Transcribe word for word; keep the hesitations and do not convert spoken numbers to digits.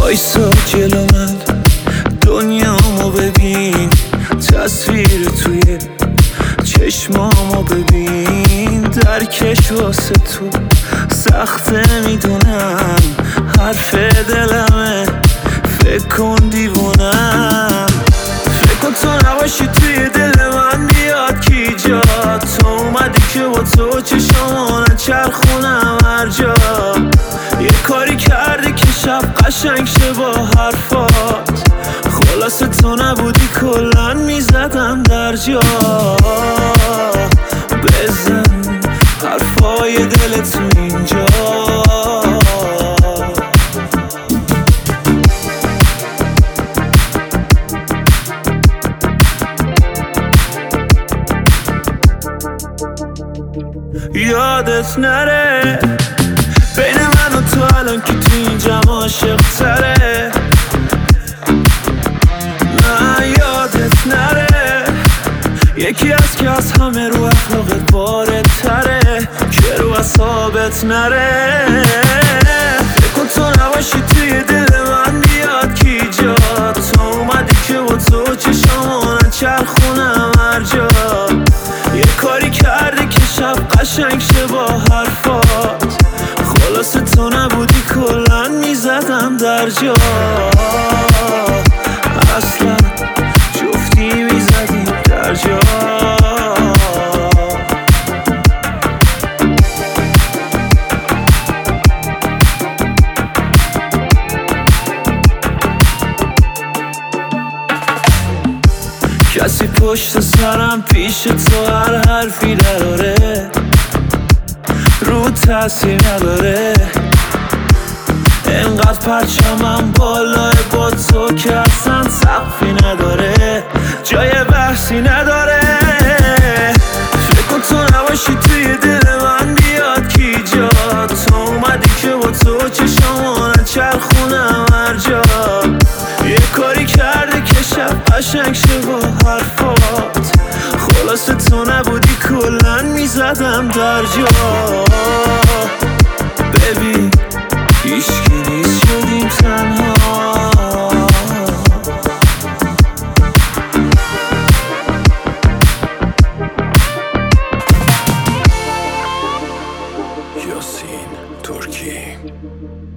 وایسا جلو من، دنیامو ببین، تصویر توی چشمامو ببین. درکش واسه تو سخته میدونم، حرف دلمه، فکر کن دیوونم. فکر کن تو نباشی توی دل من بیاد کی جا. تو اومدی که با تو چشامو نچرخونم هر جا. یه کاری کردی که شب قشنگ شه با حرفات. خلاصه تو نبودی کلن میزدم در جا. بزن حرفای دل تو اینجا. یادت نره بین من و تو الان که تو این جمع عاشق تره. نه یادت نره یکی از که از همه رو اخلاقت بارد تره، که رو اصابت نره. فکر کن تو نباشی توی دل من بیاد کی جا. تو اومدی که با تو چشامو نچرخونم هر جا. یه کاری کردی که شب قشنگ شه با حرفات. خلاصه تو نبودی کلن میزدم در جا. اصلا جفتی میزدیم در جا. کسی پشت سرم پیش تو هر حرفی نداره، رو تاثیر نداره. انقدر پرچمم بالای با تو که اصلا سقفی نداره، جای بحثی نداره. فکر کن تو نباشی توی دل من بیاد کی جا. تو اومدی که با تو چشامو نچرخونم هر جا. یه کاری کردی که شب قشنگ شه با حرفات. خلاصه تو نبودی کلن میزدم در جا. ببین هیچکی نیست شدیم تنها. یاسین ترکی.